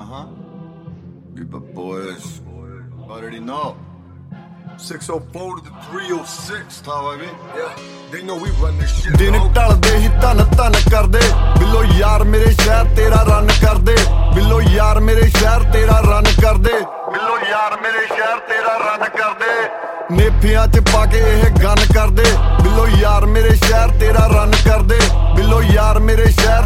Reaper boys already know. 604 to the 306, tá, baby? Yeah, they know we run this shit. ਦਿਨ ਢਲਦੇ ਹੀ ਧਨ ਧਨ ਕਰਦੇ ਬਿੱਲੋ ਯਾਰ ਮੇਰੇ ਸ਼ਹਿਰ ਤੇਰਾ ਰਨ ਕਰਦੇ ਬਿੱਲੋ ਯਾਰ ਮੇਰੇ ਸ਼ਹਿਰ ਤੇਰਾ ਰਨ ਕਰਦੇ ਬਿੱਲੋ ਯਾਰ ਮੇਰੇ ਸ਼ਹਿਰ ਤੇਰਾ ਰਨ ਕਰਦੇ ਨੇਫਿਆਂ 'ਚ ਪਾ ਕੇ ਇਹ ਗਨ ਕਰਦੇ ਬਿੱਲੋ ਯਾਰ ਮੇਰੇ ਸ਼ਹਿਰ ਤੇਰਾ ਰਨ ਕਰਦੇ ਬਿੱਲੋ ਯਾਰ ਮੇਰੇ ਸ਼ਹਿਰ